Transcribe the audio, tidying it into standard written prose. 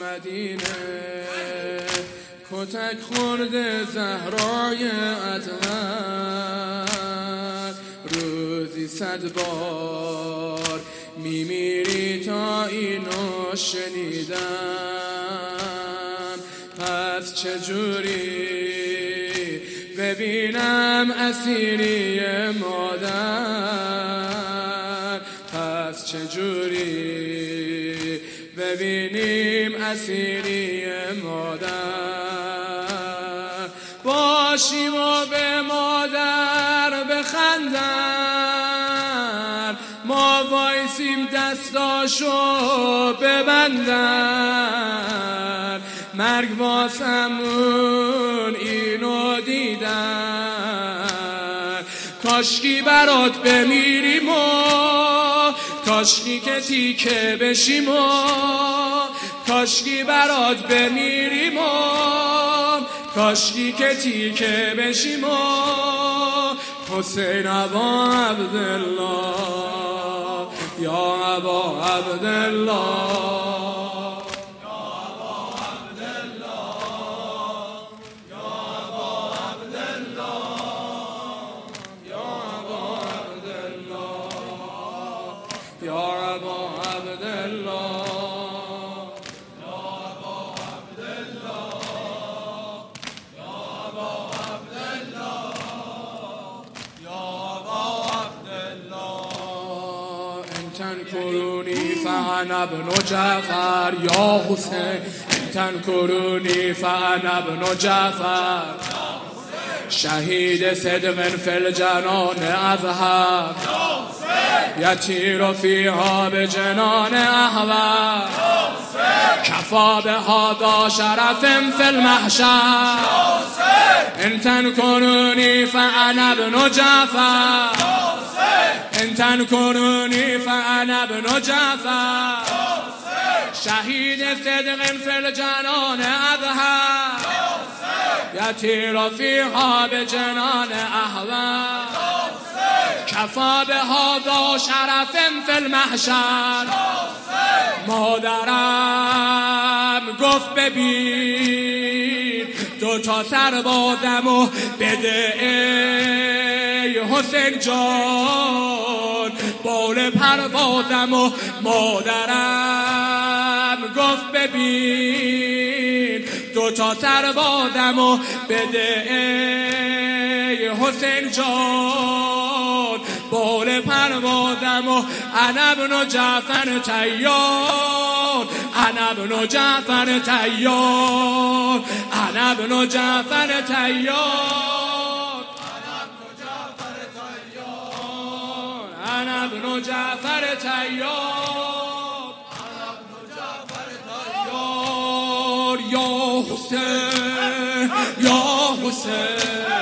مدینه، کتک خورده زهرای اطهر، روزی 100 بار میمیری تا اینو شنیدم. پس چجوری ببینم اسیری مادر؟ پس چجوری ببینیم اسیری مادر؟ باشیم و به مادر بخندن، ما وایسیم دستاشو ببندن. مرگ واسمون اینو دیدن، کاشکی برات بمیریم و کاشکی که تیکه بشیم و کاشکی برات بمیریم و کاشکی که تیکه بشیم و حسین ابا عبدالله، یا ابا عبدالله، تنكروني فأنا ابن جعفر يا حسين، تنكروني فأنا ابن جعفر، شهيد صدق في الجنان أظهر، يطير فيها بجنان أحور، كفى بهذا شرف في المحشر. إن تنكروني فأنا ابن جعفر، إن تنكروني فأنا ابن جعفر، شهيد صدق في الجنان أظهر، يطير فيها بجنان أحور، كفى بهذا شرف في المحشر. مادرم گفت ببین 2 تا سربازمو بده ای حسین جان، بال پروازمو. مادرم گفت ببین 2 تا سربازمو بده ای حسین جان، بال پروازمو. انا ابن جعفر طیار، انا ابن جعفر طیار، انا ابن جعفر طیار، انا ابن جعفر طیار، یا حسین، یا حسین.